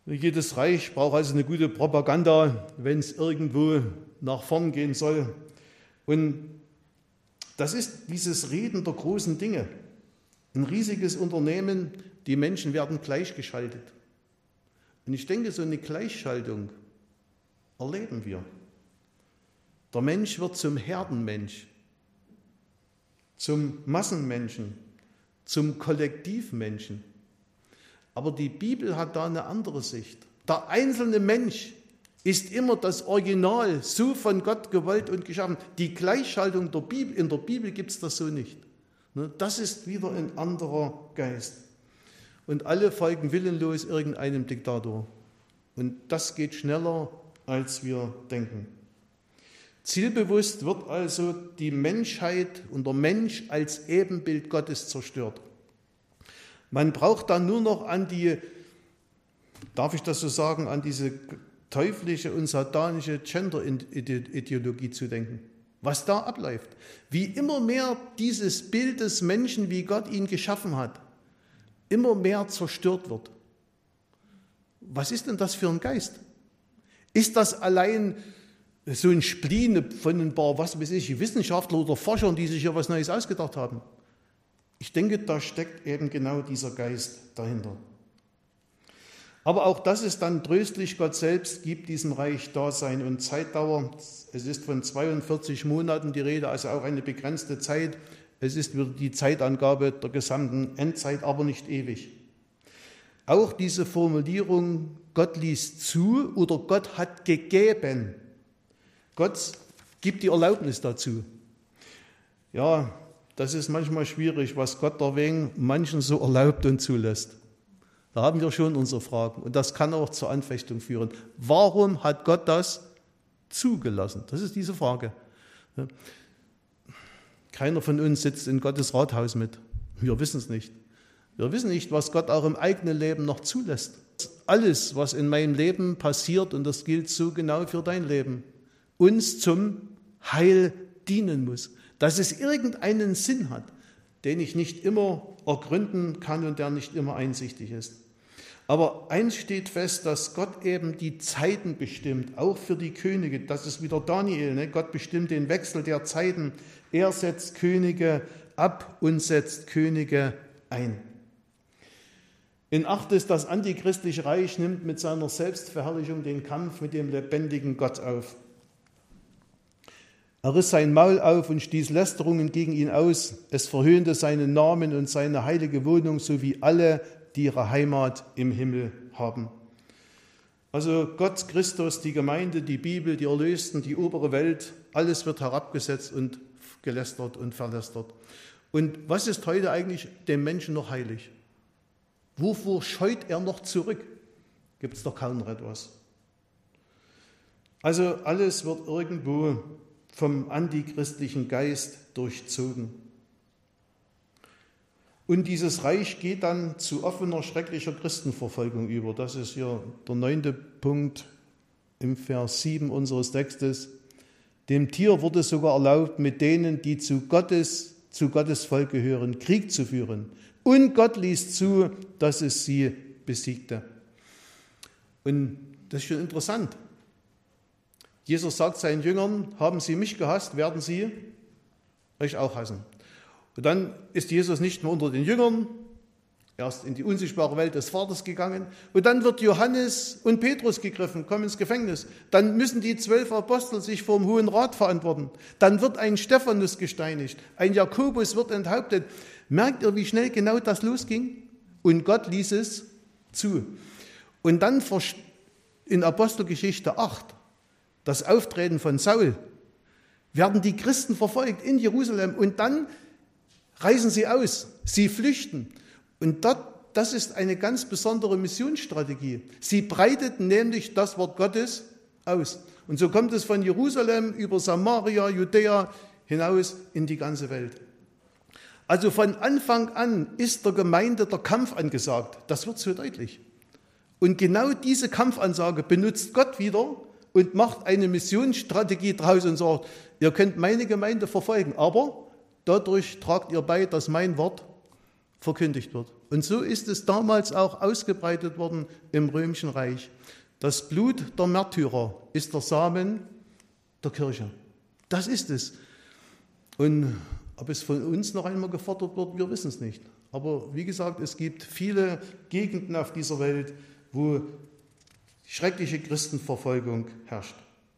Jedes Reich braucht also eine gute Propaganda, wenn es irgendwo nach vorn gehen soll. Und das ist dieses Reden der großen Dinge. Ein riesiges Unternehmen, die Menschen werden gleichgeschaltet. Und ich denke, so eine Gleichschaltung erleben wir. Der Mensch wird zum Herdenmensch, zum Massenmenschen, zum Kollektivmenschen. Aber die Bibel hat da eine andere Sicht. Der einzelne Mensch ist immer das Original, so von Gott gewollt und geschaffen. Die Gleichschaltung der Bibel, in der Bibel gibt es das so nicht. Das ist wieder ein anderer Geist. Und alle folgen willenlos irgendeinem Diktator. Und das geht schneller, als wir denken. Zielbewusst wird also die Menschheit und der Mensch als Ebenbild Gottes zerstört. Man braucht dann nur noch an die, darf ich das so sagen, an diese teuflische und satanische Gender-Ideologie zu denken. Was da abläuft. Wie immer mehr dieses Bild des Menschen, wie Gott ihn geschaffen hat, immer mehr zerstört wird. Was ist denn das für ein Geist? Ist das allein so ein Spleen von ein paar, was weiß ich, Wissenschaftler oder Forschern, die sich hier was Neues ausgedacht haben? Ich denke, da steckt eben genau dieser Geist dahinter. Aber auch das ist dann tröstlich, Gott selbst gibt diesem Reich Dasein und Zeitdauer. Es ist von zweiundvierzig Monaten die Rede, also auch eine begrenzte Zeit. Es ist wieder die Zeitangabe der gesamten Endzeit, aber nicht ewig. Auch diese Formulierung, Gott ließ zu oder Gott hat gegeben. Gott gibt die Erlaubnis dazu. Ja, das ist manchmal schwierig, was Gott deswegen manchen so erlaubt und zulässt. Da haben wir schon unsere Fragen und das kann auch zur Anfechtung führen. Warum hat Gott das zugelassen? Das ist diese Frage. Keiner von uns sitzt in Gottes Rathaus mit. Wir wissen es nicht. Wir wissen nicht, was Gott auch im eigenen Leben noch zulässt. Alles, was in meinem Leben passiert, und das gilt so genau für dein Leben, uns zum Heil dienen muss. Dass es irgendeinen Sinn hat, den ich nicht immer ergründen kann und der nicht immer einsichtig ist. Aber eins steht fest, dass Gott eben die Zeiten bestimmt, auch für die Könige. Das ist wieder Daniel. Ne? Gott bestimmt den Wechsel der Zeiten. Er setzt Könige ab und setzt Könige ein. In Acht ist, das antichristliche Reich nimmt mit seiner Selbstverherrlichung den Kampf mit dem lebendigen Gott auf. Er riss sein Maul auf und stieß Lästerungen gegen ihn aus. Es verhöhnte seinen Namen und seine heilige Wohnung sowie alle, die ihre Heimat im Himmel haben. Also Gott, Christus, die Gemeinde, die Bibel, die Erlösten, die obere Welt, alles wird herabgesetzt und gelästert und verlästert. Und was ist heute eigentlich dem Menschen noch heilig? Wovor scheut er noch zurück? Gibt es doch kaum noch etwas. Also alles wird irgendwo vom antichristlichen Geist durchzogen. Und dieses Reich geht dann zu offener, schrecklicher Christenverfolgung über. Das ist hier der neunte Punkt im Vers sieben unseres Textes. Dem Tier wurde sogar erlaubt, mit denen, die zu Gottes, zu Gottes Volk gehören, Krieg zu führen. Und Gott ließ zu, dass es sie besiegte. Und das ist schon interessant. Jesus sagt seinen Jüngern, haben sie mich gehasst, werden sie euch auch hassen. Und dann ist Jesus nicht mehr unter den Jüngern, er ist in die unsichtbare Welt des Vaters gegangen. Und dann wird Johannes und Petrus gegriffen, kommen ins Gefängnis. Dann müssen die zwölf Apostel sich vor dem Hohen Rat verantworten. Dann wird ein Stephanus gesteinigt, ein Jakobus wird enthauptet. Merkt ihr, wie schnell genau das losging? Und Gott ließ es zu. Und dann in Apostelgeschichte acht, das Auftreten von Saul, werden die Christen verfolgt in Jerusalem und dann reisen sie aus, sie flüchten. Und dort, das ist eine ganz besondere Missionsstrategie. Sie breiteten nämlich das Wort Gottes aus. Und so kommt es von Jerusalem über Samaria, Judäa hinaus in die ganze Welt. Also von Anfang an ist der Gemeinde der Kampf angesagt. Das wird so deutlich. Und genau diese Kampfansage benutzt Gott wieder und macht eine Missionsstrategie draus und sagt, ihr könnt meine Gemeinde verfolgen, aber dadurch tragt ihr bei, dass mein Wort verkündigt wird. Und so ist es damals auch ausgebreitet worden im Römischen Reich. Das Blut der Märtyrer ist der Samen der Kirche. Das ist es. Und ob es von uns noch einmal gefordert wird, wir wissen es nicht. Aber wie gesagt, es gibt viele Gegenden auf dieser Welt, wo schreckliche Christenverfolgung herrscht.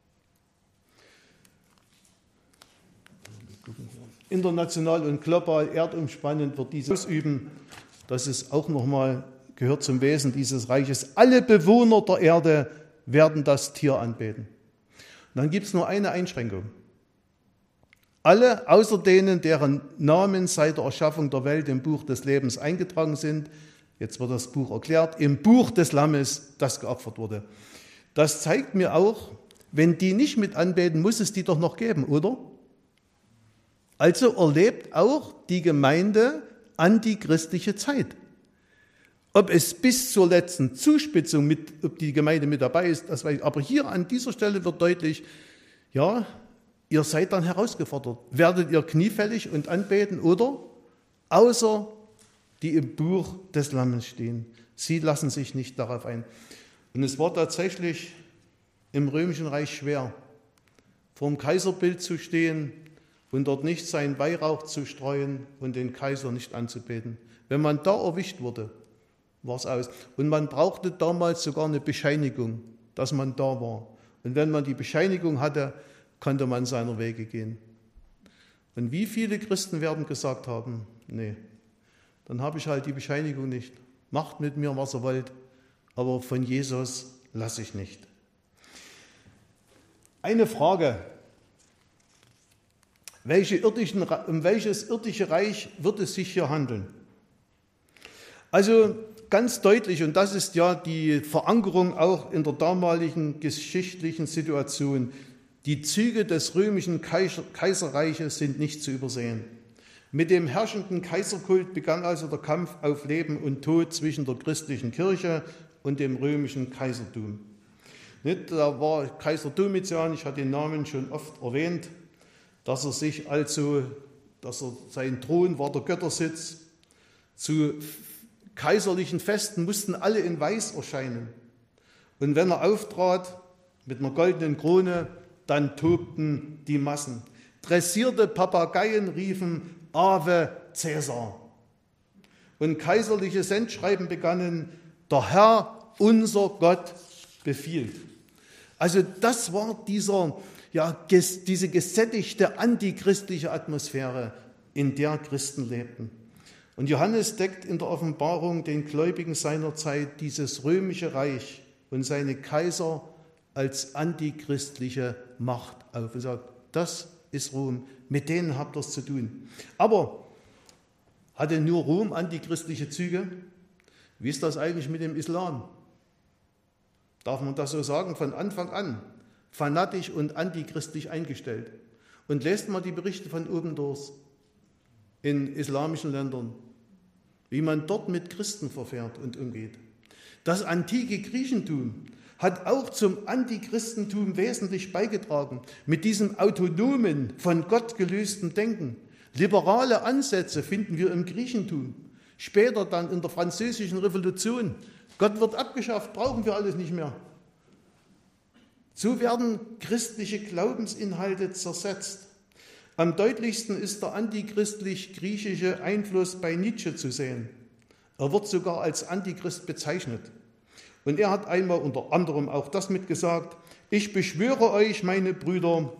International und global erdumspannend wird dieses ausüben. Das ist auch nochmal, gehört zum Wesen dieses Reiches. Alle Bewohner der Erde werden das Tier anbeten. Und dann gibt es nur eine Einschränkung. Alle, außer denen, deren Namen seit der Erschaffung der Welt im Buch des Lebens eingetragen sind, jetzt wird das Buch erklärt, im Buch des Lammes, das geopfert wurde. Das zeigt mir auch, wenn die nicht mit anbeten, muss es die doch noch geben, oder? Also erlebt auch die Gemeinde antichristliche Zeit. Ob es bis zur letzten Zuspitzung, mit, ob die Gemeinde mit dabei ist, das weiß ich. Aber hier an dieser Stelle wird deutlich, ja, ihr seid dann herausgefordert. Werdet ihr kniefällig und anbeten oder außer die im Buch des Lammes stehen. Sie lassen sich nicht darauf ein. Und es war tatsächlich im Römischen Reich schwer, vor dem Kaiserbild zu stehen und dort nicht seinen Weihrauch zu streuen und den Kaiser nicht anzubeten. Wenn man da erwischt wurde, war es aus. Und man brauchte damals sogar eine Bescheinigung, dass man da war. Und wenn man die Bescheinigung hatte, konnte man seiner Wege gehen. Und wie viele Christen werden gesagt haben, nee, dann habe ich halt die Bescheinigung nicht. Macht mit mir, was ihr wollt, aber von Jesus lasse ich nicht. Eine Frage. Welche irdischen, um welches irdische Reich wird es sich hier handeln? Also ganz deutlich, und das ist ja die Verankerung auch in der damaligen geschichtlichen Situation, die Züge des römischen Kaiserreiches sind nicht zu übersehen. Mit dem herrschenden Kaiserkult begann also der Kampf auf Leben und Tod zwischen der christlichen Kirche und dem römischen Kaisertum. Da war Kaiser Domitian, ich hatte den Namen schon oft erwähnt, dass er sich also, dass er sein Thron war der Göttersitz. Zu kaiserlichen Festen mussten alle in Weiß erscheinen. Und wenn er auftrat mit einer goldenen Krone, dann tobten die Massen. Dressierte Papageien riefen Ave Caesar. Und kaiserliche Sendschreiben begannen, der Herr, unser Gott, befiehlt. Also das war dieser, ja, ges, diese gesättigte antichristliche Atmosphäre, in der Christen lebten. Und Johannes deckt in der Offenbarung den Gläubigen seiner Zeit dieses römische Reich und seine Kaiser als antichristliche Macht auf. Er sagt, das ist Rom, mit denen habt ihr es zu tun. Aber hatte nur Rom antichristliche Züge? Wie ist das eigentlich mit dem Islam? Darf man das so sagen? Von Anfang an fanatisch und antichristlich eingestellt. Und lest mal die Berichte von oben durch in islamischen Ländern, wie man dort mit Christen verfährt und umgeht. Das antike Griechentum hat auch zum Antichristentum wesentlich beigetragen, mit diesem autonomen, von Gott gelösten Denken. Liberale Ansätze finden wir im Griechentum, später dann in der Französischen Revolution. Gott wird abgeschafft, brauchen wir alles nicht mehr. So werden christliche Glaubensinhalte zersetzt. Am deutlichsten ist der antichristlich-griechische Einfluss bei Nietzsche zu sehen. Er wird sogar als Antichrist bezeichnet. Und er hat einmal unter anderem auch das mitgesagt: Ich beschwöre euch, meine Brüder,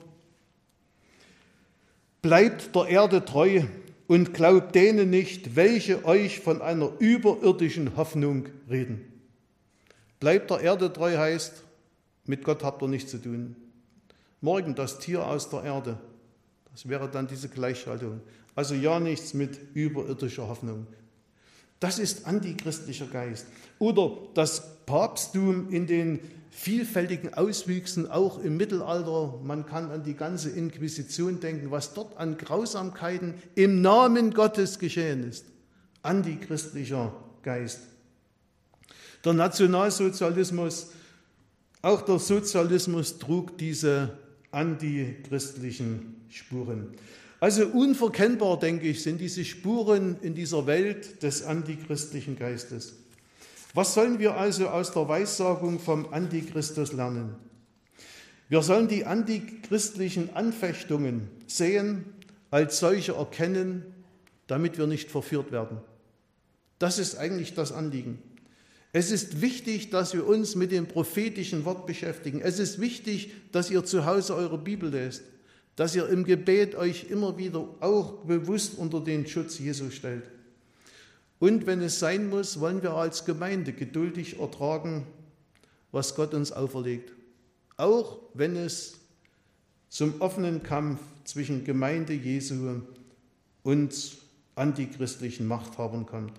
bleibt der Erde treu und glaubt denen nicht, welche euch von einer überirdischen Hoffnung reden. Bleibt der Erde treu heißt, mit Gott habt ihr nichts zu tun. Morgen das Tier aus der Erde. Das wäre dann diese Gleichschaltung. Also ja nichts mit überirdischer Hoffnung. Das ist antichristlicher Geist. Oder das Papsttum in den vielfältigen Auswüchsen, auch im Mittelalter. Man kann an die ganze Inquisition denken, was dort an Grausamkeiten im Namen Gottes geschehen ist. Antichristlicher Geist. Der Nationalsozialismus, auch der Sozialismus trug diese antichristlichen Spuren. Also unverkennbar, denke ich, sind diese Spuren in dieser Welt des antichristlichen Geistes. Was sollen wir also aus der Weissagung vom Antichristus lernen? Wir sollen die antichristlichen Anfechtungen sehen, als solche erkennen, damit wir nicht verführt werden. Das ist eigentlich das Anliegen. Es ist wichtig, dass wir uns mit dem prophetischen Wort beschäftigen. Es ist wichtig, dass ihr zu Hause eure Bibel lest, dass ihr im Gebet euch immer wieder auch bewusst unter den Schutz Jesu stellt. Und wenn es sein muss, wollen wir als Gemeinde geduldig ertragen, was Gott uns auferlegt. Auch wenn es zum offenen Kampf zwischen Gemeinde Jesu und antichristlichen Machthabern kommt.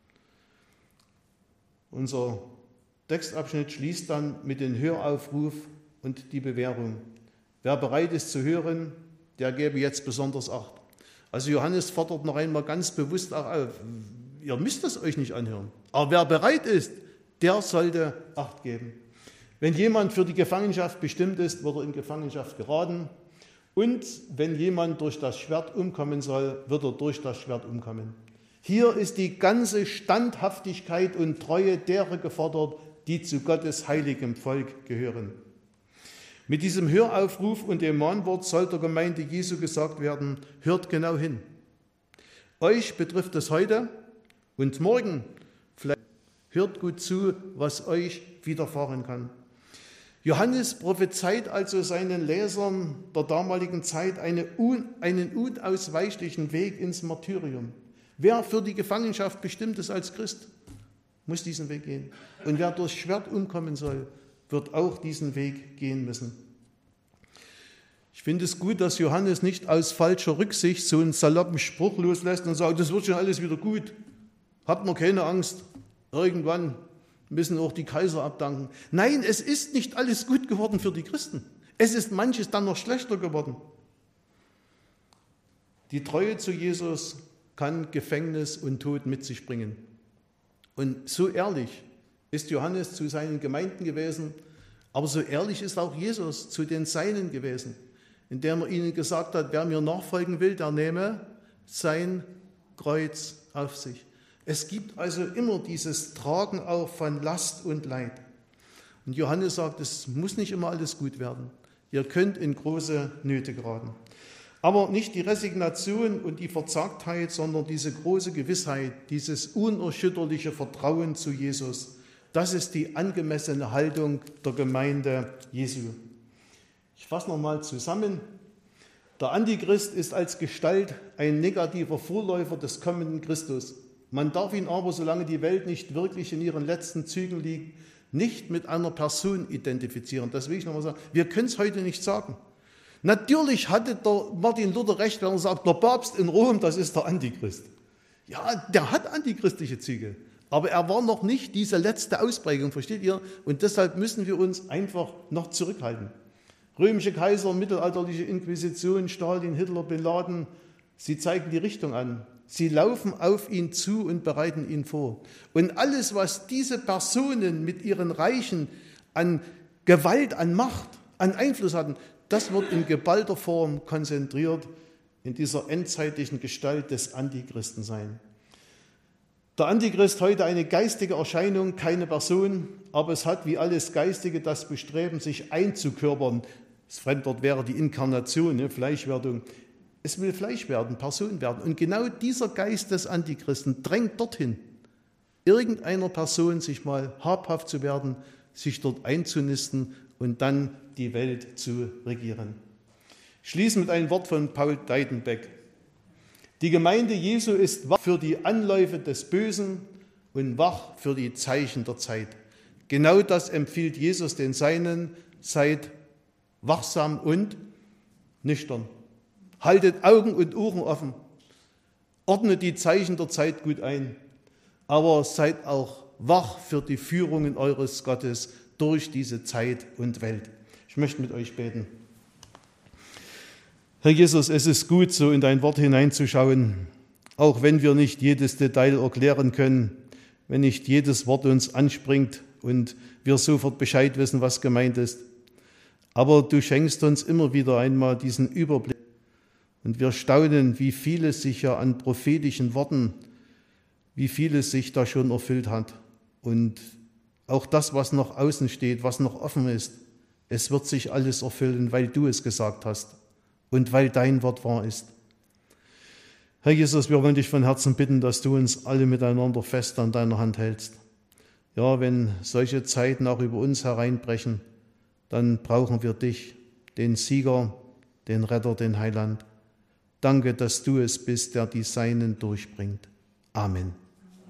Unser Textabschnitt schließt dann mit dem Höraufruf und die Bewährung. Wer bereit ist zu hören, der gebe jetzt besonders Acht. Also Johannes fordert noch einmal ganz bewusst auch auf, ihr müsst es euch nicht anhören, aber wer bereit ist, der sollte Acht geben. Wenn jemand für die Gefangenschaft bestimmt ist, wird er in Gefangenschaft geraten. Und wenn jemand durch das Schwert umkommen soll, wird er durch das Schwert umkommen. Hier ist die ganze Standhaftigkeit und Treue derer gefordert, die zu Gottes heiligem Volk gehören. Mit diesem Höraufruf und dem Mahnwort soll der Gemeinde Jesu gesagt werden, hört genau hin. Euch betrifft es heute und morgen. Vielleicht hört gut zu, was euch widerfahren kann. Johannes prophezeit also seinen Lesern der damaligen Zeit eine un, einen unausweichlichen Weg ins Martyrium. Wer für die Gefangenschaft bestimmt ist als Christ, muss diesen Weg gehen. Und wer durch Schwert umkommen soll, wird auch diesen Weg gehen müssen. Ich finde es gut, dass Johannes nicht aus falscher Rücksicht so einen saloppen Spruch loslässt und sagt, das wird schon alles wieder gut. Habt nur keine Angst, irgendwann müssen auch die Kaiser abdanken. Nein, es ist nicht alles gut geworden für die Christen. Es ist manches dann noch schlechter geworden. Die Treue zu Jesus kann Gefängnis und Tod mit sich bringen. Und so ehrlich ist Johannes zu seinen Gemeinden gewesen, aber so ehrlich ist auch Jesus zu den Seinen gewesen, indem er ihnen gesagt hat, wer mir nachfolgen will, der nehme sein Kreuz auf sich. Es gibt also immer dieses Tragen auch von Last und Leid. Und Johannes sagt, es muss nicht immer alles gut werden. Ihr könnt in große Nöte geraten. Aber nicht die Resignation und die Verzagtheit, sondern diese große Gewissheit, dieses unerschütterliche Vertrauen zu Jesus, das ist die angemessene Haltung der Gemeinde Jesu. Ich fasse nochmal zusammen. Der Antichrist ist als Gestalt ein negativer Vorläufer des kommenden Christus. Man darf ihn aber, solange die Welt nicht wirklich in ihren letzten Zügen liegt, nicht mit einer Person identifizieren. Das will ich nochmal sagen. Wir können es heute nicht sagen. Natürlich hatte der Martin Luther recht, wenn er sagt, der Papst in Rom, das ist der Antichrist. Ja, der hat antichristliche Züge, aber er war noch nicht diese letzte Ausprägung, versteht ihr? Und deshalb müssen wir uns einfach noch zurückhalten. Römische Kaiser, mittelalterliche Inquisition, Stalin, Hitler, Bin Laden, sie zeigen die Richtung an. Sie laufen auf ihn zu und bereiten ihn vor. Und alles, was diese Personen mit ihren Reichen an Gewalt, an Macht, an Einfluss hatten, das wird in geballter Form konzentriert in dieser endzeitlichen Gestalt des Antichristen sein. Der Antichrist heute eine geistige Erscheinung, keine Person, aber es hat wie alles Geistige das Bestreben, sich einzukörpern. Das Fremdwort wäre die Inkarnation, ne, Fleischwerdung. Es will Fleisch werden, Person werden. Und genau dieser Geist des Antichristen drängt dorthin, irgendeiner Person sich mal habhaft zu werden, sich dort einzunisten und dann die Welt zu regieren. Ich schließe mit einem Wort von Paul Deidenbeck. Die Gemeinde Jesu ist wach für die Anläufe des Bösen und wach für die Zeichen der Zeit. Genau das empfiehlt Jesus den Seinen, seid wachsam und nüchtern. Haltet Augen und Ohren offen, ordnet die Zeichen der Zeit gut ein, aber seid auch wach für die Führungen eures Gottes durch diese Zeit und Welt. Ich möchte mit euch beten. Herr Jesus, es ist gut, so in dein Wort hineinzuschauen, auch wenn wir nicht jedes Detail erklären können, wenn nicht jedes Wort uns anspringt und wir sofort Bescheid wissen, was gemeint ist. Aber du schenkst uns immer wieder einmal diesen Überblick Und wir staunen, wie vieles sich ja an prophetischen Worten, wie vieles sich da schon erfüllt hat. Und auch das, was noch außen steht, was noch offen ist, es wird sich alles erfüllen, weil du es gesagt hast und weil dein Wort wahr ist. Herr Jesus, wir wollen dich von Herzen bitten, dass du uns alle miteinander fest an deiner Hand hältst. Ja, wenn solche Zeiten auch über uns hereinbrechen, dann brauchen wir dich, den Sieger, den Retter, den Heiland. Danke, dass du es bist, der die Seinen durchbringt. Amen.